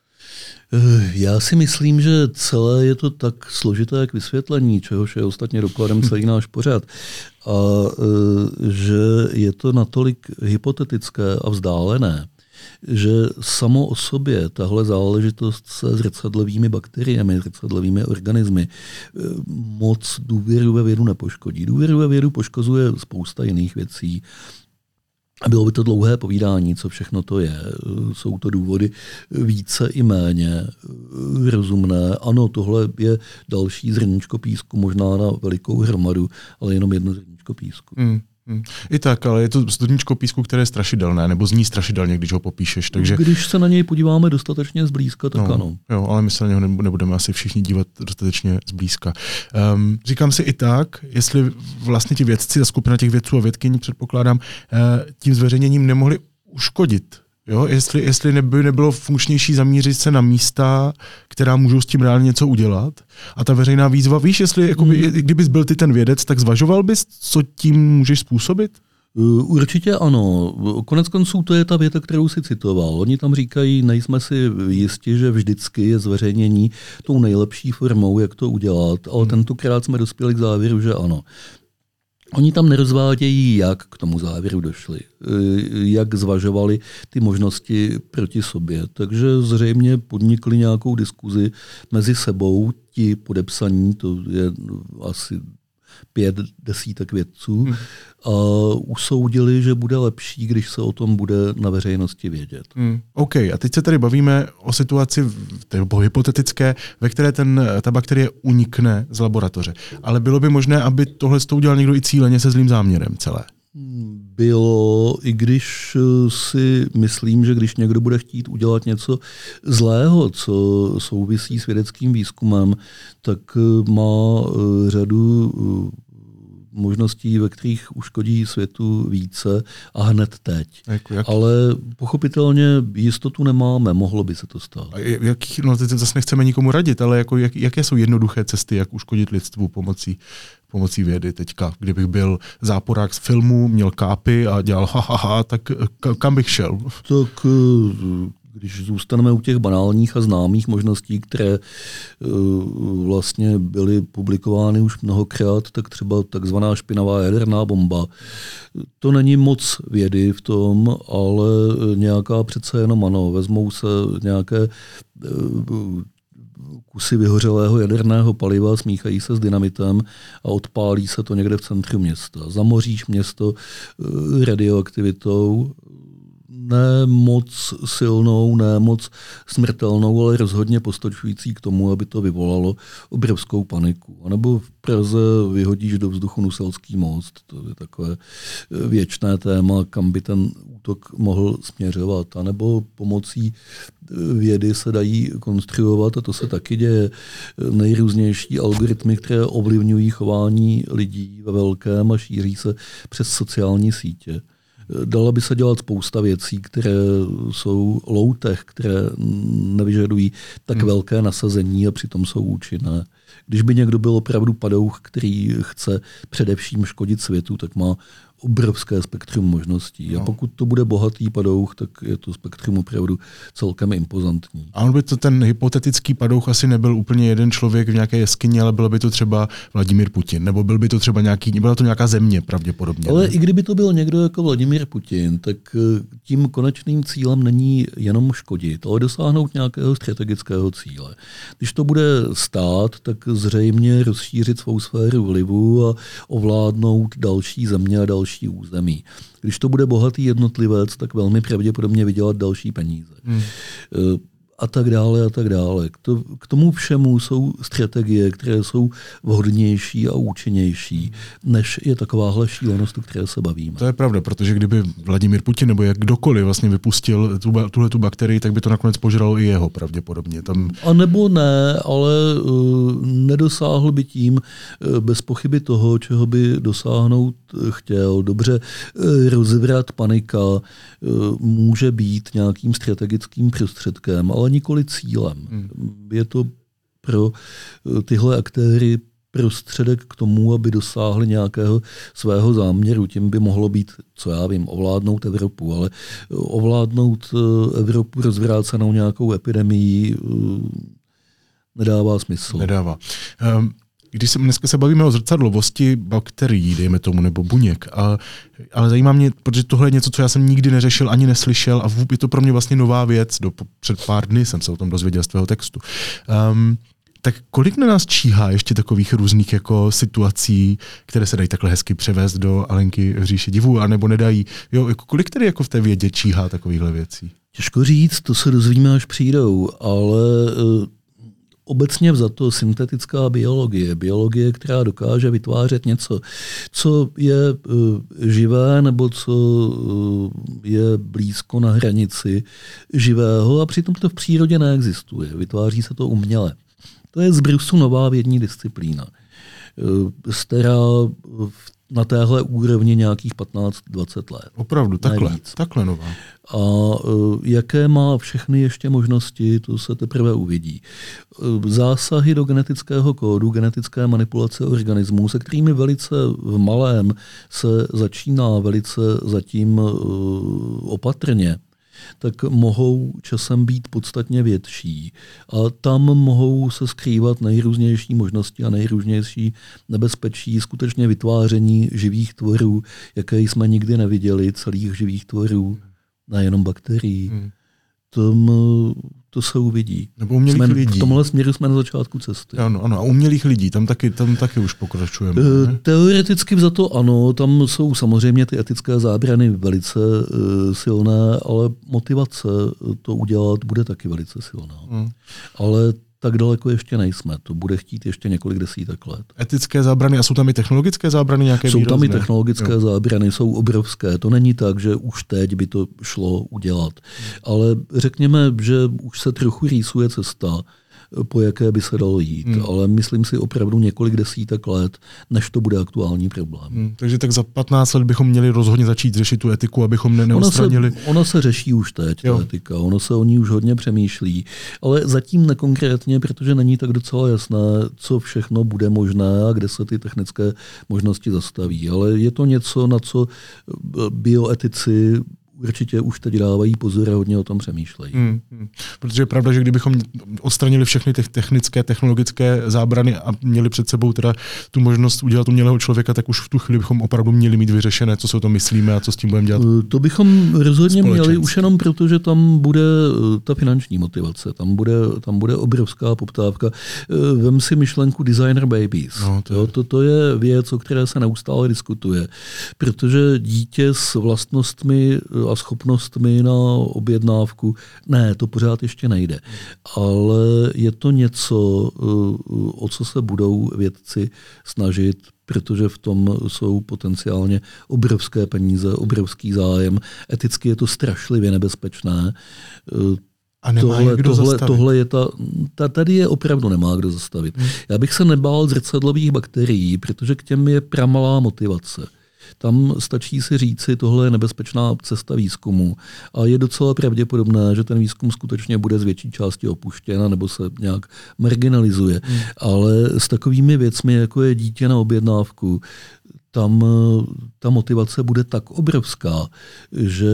Já si myslím, že celé je to tak složité k vysvětlení, čehož je ostatně dokladem celý náš pořad. A že je to natolik hypotetické a vzdálené, že samo o sobě tahle záležitost se zrcadlovými bakteriemi, zrcadlovými organismy moc důvěru ve vědu nepoškodí. Důvěru ve vědu poškozuje spousta jiných věcí. A bylo by to dlouhé povídání, co všechno to je. Jsou to důvody více i méně rozumné. Ano, tohle je další zrníčko písku, možná na velikou hromadu, ale jenom jedno zrníčko písku. I tak, ale je to zrníčko písku, které je strašidelné, nebo zní strašidelně, když ho popíšeš. Takže... Když se na něj podíváme dostatečně zblízka, tak ano. Jo, ale my se na něho nebudeme asi všichni dívat dostatečně zblízka. Říkám si i tak, jestli vlastně ti vědci, ta skupina těch vědců a vědkyní, předpokládám, tím zveřejněním nemohli uškodit. Jo? Jestli by nebylo funkčnější zamířit se na místa, která můžou s tím reálně něco udělat. A ta veřejná výzva, víš, jestli kdybys byl ty ten vědec, tak zvažoval bys, co tím můžeš způsobit? Určitě ano. Koneckonců to je ta věta, kterou si citoval. Oni tam říkají, nejsme si jisti, že vždycky je zveřejnění tou nejlepší formou, jak to udělat, ale tentokrát jsme dospěli k závěru, že ano. Oni tam nerozvádějí, jak k tomu závěru došli, jak zvažovali ty možnosti proti sobě. Takže zřejmě podnikli nějakou diskuzi mezi sebou, ti podepsaní, to je asi 5 desítek vědců, a usoudili, že bude lepší, když se o tom bude na veřejnosti vědět. OK, a teď se tady bavíme o situaci hypotetické, ve které ta bakterie unikne z laboratoře. Ale bylo by možné, aby tohle udělal někdo i cíleně se zlým záměrem celé? Bylo, i když si myslím, že když někdo bude chtít udělat něco zlého, co souvisí s vědeckým výzkumem, tak má řadu možností, ve kterých uškodí světu více a hned teď. Jak? Ale pochopitelně jistotu nemáme, mohlo by se to stát. A teď zase nechceme nikomu radit, ale jaké jsou jednoduché cesty, jak uškodit lidstvu pomocí vědy teďka? Kdybych byl záporák z filmu, měl kápy a dělal tak kam bych šel? Tak když zůstaneme u těch banálních a známých možností, které vlastně byly publikovány už mnohokrát, tak třeba takzvaná špinavá jaderná bomba. To není moc vědy v tom, ale nějaká přece jenom ano. Vezmou se nějaké kusy vyhořelého jaderného paliva, smíchají se s dynamitem a odpálí se to někde v centru města. Zamoříš město radioaktivitou, ne moc silnou, ne moc smrtelnou, ale rozhodně postačující k tomu, aby to vyvolalo obrovskou paniku. A nebo v Praze vyhodíš do vzduchu Nuselský most. To je takové věčné téma, kam by ten útok mohl směřovat. A nebo pomocí vědy se dají konstruovat, a to se taky děje, nejrůznější algoritmy, které ovlivňují chování lidí ve velkém a šíří se přes sociální sítě. Dala by se dělat spousta věcí, které jsou low-tech, které nevyžadují tak velké nasazení a přitom jsou účinné. Když by někdo byl opravdu padouch, který chce především škodit světu, tak má obrovské spektrum možností. A pokud to bude bohatý padouch, tak je to spektrum opravdu celkem impozantní. A on by to ten hypotetický padouch asi nebyl úplně jeden člověk v nějaké jeskyni, ale bylo by to třeba Vladimír Putin, nebo byl by to třeba byla to nějaká země pravděpodobně. Ale i kdyby to byl někdo jako Vladimír Putin, tak tím konečným cílem není jenom škodit, ale dosáhnout nějakého strategického cíle. Když to bude stát, tak zřejmě rozšířit svou sféru vlivu a ovládnout další země a další území. Když to bude bohatý jednotlivec, tak velmi pravděpodobně vydělat další peníze. A tak dále, a tak dále. K tomu všemu jsou strategie, které jsou vhodnější a účinnější, než je takováhle šílenost, o které se bavíme. To je pravda, protože kdyby Vladimír Putin nebo jak kdokoliv vlastně vypustil tuhletu bakterii, tak by to nakonec požralo i jeho pravděpodobně. A nebo ne, ale nedosáhl by tím bez pochyby toho, čeho by dosáhnout chtěl. Dobře, rozvrat, panika může být nějakým strategickým prostředkem, ale nikoli cílem. Je to pro tyhle aktéry prostředek k tomu, aby dosáhli nějakého svého záměru. Tím by mohlo být, co já vím, ovládnout Evropu, ale ovládnout Evropu rozvrácenou nějakou epidemií nedává smysl. Nedává. Když dneska se bavíme o zrcadlovosti bakterií, dejme tomu, nebo buněk, ale zajímá mě, protože tohle je něco, co já jsem nikdy neřešil, ani neslyšel a je to pro mě vlastně nová věc. Před pár dny jsem se o tom dozvěděl z tvého textu. Tak kolik na nás číhá ještě takových různých jako situací, které se dají takhle hezky převést do Alenky v říši divů, anebo nedají? Jo, jako kolik tedy jako v té vědě číhá takovýchhle věcí? Těžko říct, to se dozvíme, až přijdou, ale obecně vzato syntetická biologie, která dokáže vytvářet něco, co je živé nebo co je blízko na hranici živého a přitom to v přírodě neexistuje. Vytváří se to uměle. To je z brusu nová vědní disciplína, stará na téhle úrovni nějakých 15-20 let. Opravdu, takhle nová. A jaké má všechny ještě možnosti, to se teprve uvidí. Zásahy do genetického kódu, genetické manipulace organismů, se kterými velice v malém se začíná velice zatím opatrně, tak mohou časem být podstatně větší. A tam mohou se skrývat nejrůznější možnosti a nejrůznější nebezpečí skutečně vytváření živých tvorů, jaké jsme nikdy neviděli, celých živých tvorů, nejenom bakterií. To se uvidí. Nebo umělých lidí. V tomhle směru jsme na začátku cesty. Ano, a umělých lidí, tam taky už pokračujeme. Teoreticky vzato ano, tam jsou samozřejmě ty etické zábrany velice silné, ale motivace to udělat bude taky velice silná. Ale tak daleko ještě nejsme. To bude chtít ještě několik desítek let. Etické zábrany a jsou tam i technologické zábrany nějaké výrazné? Jsou tam i technologické zábrany, jsou obrovské. To není tak, že už teď by to šlo udělat. Ale řekněme, že už se trochu rýsuje cesta, po jaké by se dalo jít. Ale myslím si opravdu několik desítek let, než to bude aktuální problém. Takže tak za 15 let bychom měli rozhodně začít řešit tu etiku, abychom neodstranili. Ona se řeší už teď, ta etika. Ono se o ní už hodně přemýšlí. Ale zatím nekonkrétně, protože není tak docela jasné, co všechno bude možné a kde se ty technické možnosti zastaví. Ale je to něco, na co bioetici určitě už teď dávají pozor a hodně o tom přemýšlejí. Protože je pravda, že kdybychom odstranili všechny ty technické, technologické zábrany a měli před sebou teda tu možnost udělat umělého člověka, tak už v tu chvíli bychom opravdu měli mít vyřešené, co si o tom myslíme a co s tím budeme dělat. To bychom rozhodně měli už jenom proto, že tam bude ta finanční motivace, tam bude obrovská poptávka. Vem si myšlenku designer babies. To je věc, o které se neustále diskutuje, protože dítě s vlastnostmi a schopnostmi na objednávku, ne, to pořád ještě nejde. Ale je to něco, o co se budou vědci snažit, protože v tom jsou potenciálně obrovské peníze, obrovský zájem. Eticky je to strašlivě nebezpečné. A nemá kdo zastavit. Tohle je tady je opravdu nemá kdo zastavit. Já bych se nebál zrcadlových bakterií, protože k těm je pramalá motivace. Tam stačí si říci, tohle je nebezpečná cesta výzkumu a je docela pravděpodobné, že ten výzkum skutečně bude z větší části opuštěn nebo se nějak marginalizuje. Ale s takovými věcmi, jako je dítě na objednávku, tam ta motivace bude tak obrovská, že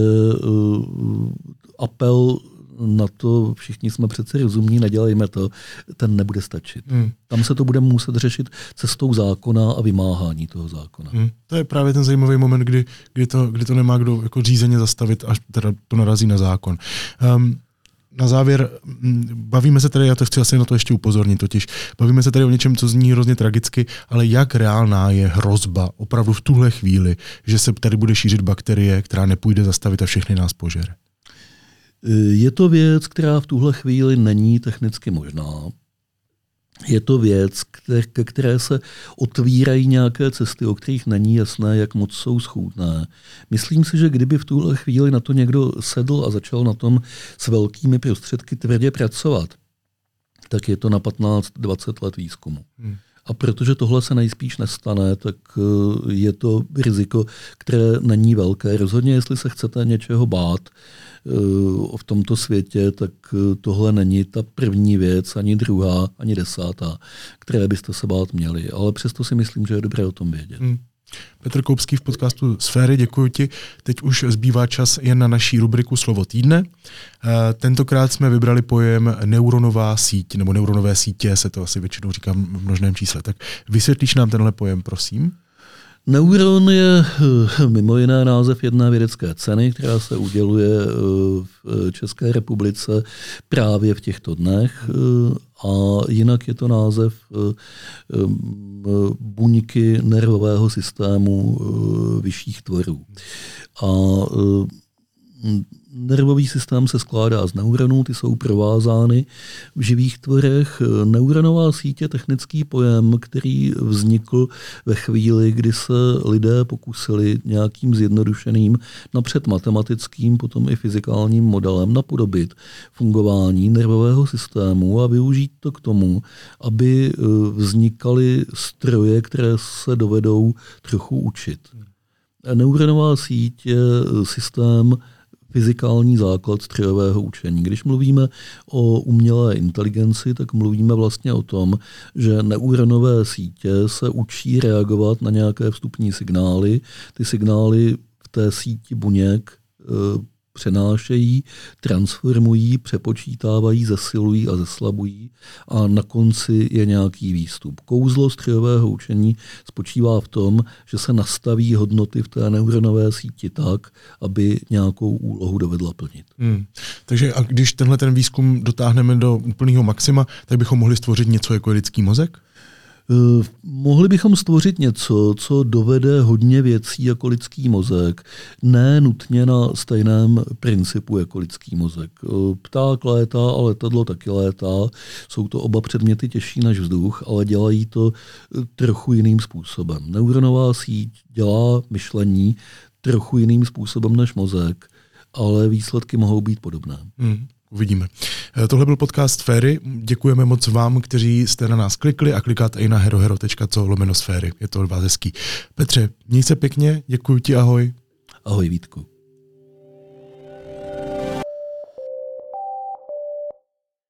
apel na to, všichni jsme přece rozumní, nedělejme to, ten nebude stačit. Tam se to bude muset řešit cestou zákona a vymáhání toho zákona. To je právě ten zajímavý moment, kdy to nemá kdo jako řízeně zastavit, až teda to narazí na zákon. Na závěr, bavíme se tady, já to chci asi na to ještě upozornit totiž, bavíme se tady o něčem, co zní hrozně tragicky, ale jak reálná je hrozba opravdu v tuhle chvíli, že se tady bude šířit bakterie, která nepůjde zastavit a všechny nás požere? Je to věc, která v tuhle chvíli není technicky možná. Je to věc, ke které se otvírají nějaké cesty, o kterých není jasné, jak moc jsou schůdné. Myslím si, že kdyby v tuhle chvíli na to někdo sedl a začal na tom s velkými prostředky tvrdě pracovat, tak je to na 15-20 let výzkumu. A protože tohle se nejspíš nestane, tak je to riziko, které není velké. Rozhodně, jestli se chcete něčeho bát v tomto světě, tak tohle není ta první věc, ani druhá, ani desátá, které byste se bát měli. Ale přesto si myslím, že je dobré o tom vědět. Petr Koupský v podcastu Sféry, děkuji ti. Teď už zbývá čas jen na naší rubriku Slovo týdne. Tentokrát jsme vybrali pojem neuronová síť, nebo neuronové sítě, se to asi většinou říká v množném čísle. Tak vysvětlíš nám tenhle pojem, prosím? Neuron je mimo jiné název jedné vědecké ceny, která se uděluje v České republice právě v těchto dnech. A jinak je to název buňky nervového systému vyšších tvorů. A nervový systém se skládá z neuronů, ty jsou provázány v živých tvorech. Neuronová síť je technický pojem, který vznikl ve chvíli, kdy se lidé pokusili nějakým zjednodušeným, napřed matematickým, potom i fyzikálním modelem napodobit fungování nervového systému a využít to k tomu, aby vznikaly stroje, které se dovedou trochu učit. Neuronová síť je systém fyzikální základ strojového učení. Když mluvíme o umělé inteligenci, tak mluvíme vlastně o tom, že neuronové sítě se učí reagovat na nějaké vstupní signály. Ty signály v té síti buněk přenášejí, transformují, přepočítávají, zesilují a zeslabují a na konci je nějaký výstup. Kouzlo strojového učení spočívá v tom, že se nastaví hodnoty v té neuronové síti tak, aby nějakou úlohu dovedla plnit. Takže a když tenhle ten výzkum dotáhneme do úplného maxima, tak bychom mohli stvořit něco jako lidský mozek? Mohli bychom stvořit něco, co dovede hodně věcí jako lidský mozek, ne nutně na stejném principu jako lidský mozek. Pták létá a letadlo taky létá, jsou to oba předměty těžší než vzduch, ale dělají to trochu jiným způsobem. Neuronová síť dělá myšlení trochu jiným způsobem než mozek, ale výsledky mohou být podobné. Uvidíme. Tohle byl podcast Sféry. Děkujeme moc vám, kteří jste na nás klikli a klikáte i na herohero.co/sféry. Je to od vás hezký. Petře, měj se pěkně, děkuji ti, ahoj. Ahoj Vítku.